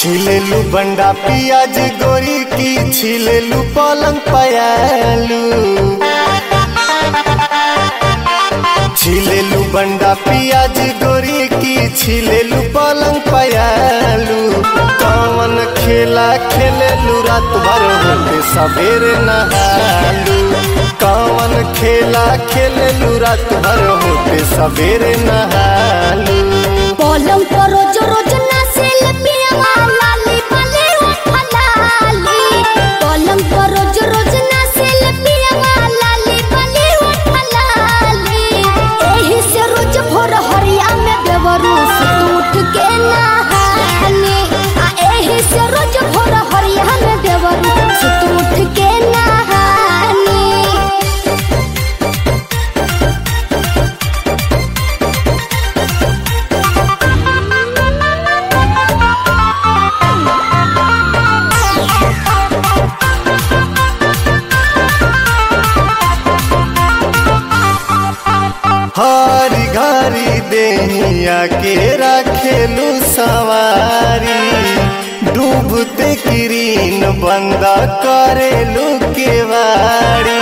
छिलेलू बंडा पियाज गोरी की छिलेलू पलंग पयालू। छिलेलू बंडा पियाज गोरी की छिलेलू पलंग पयालू। कौन खेला खेलेलू रात भर होते सवेरे नहालू। कौन खेला खेलेलू रात भर होते सवेरे नहालू। पलंग पर रोज रोज नाचेल पियवा लाली भले उठलाली। पलंग पर रोज रोज नाचेल पियवा लाली भले उठलाली। एही से रोज भोर हरिया में देवरू सुत उठ के नहानी। एही से रोज भोर हरिया में देवरू सुत उठ के नहानी। हरी घरी देहिया के रखेलू सवारी। डूबते किरीन बंद करेलू केवाड़ी।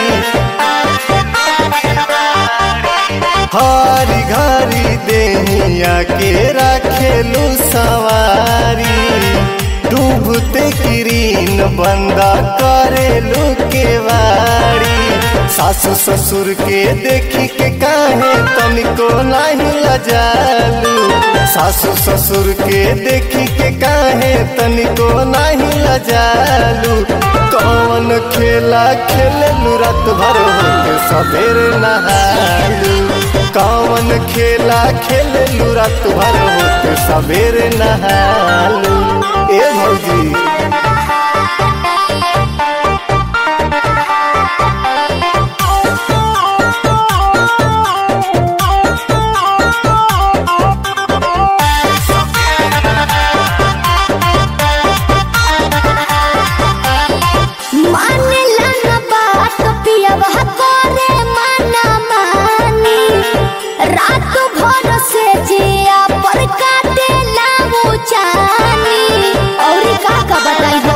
हरी घरी देहिया के रखेलू सवारी। डूबते किरीन बंद करेलू केवाड़ी। सासु ससुर के देखी के काहे तनिको नहीं लजालू। सासु ससुर के देखी के काहे तनिको नहीं लजालू। कौन खेला खेलेलू रात भर होके सवेरे नहालू। कौन खेला खेलेलू रात भर होके सवेरे नहालू। ए भौजी रात भर से जिया पर काटे लाऊ चानी। और का बताई हो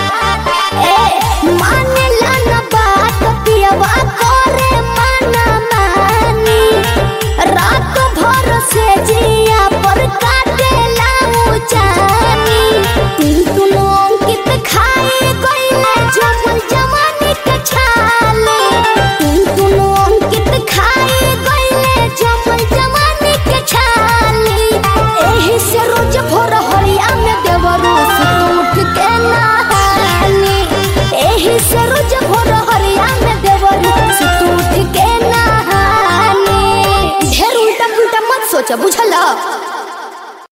ए माने ला बात पियवा करे माना मानी। रात भर से जिया पर काटे लाऊ चानी। तू अंकित खाए गईले जवन जवानी के छाले। तू अंकित खाए गईले जवन जवानी के छाले। एही से रोज भोर हरिया में देवरू सुत उठ के नहानी। एही से रोज भोर हरिया में देवरू सुत उठ के नहानी। ढेर उल्टा पुल्टा मत सोचा बुझला।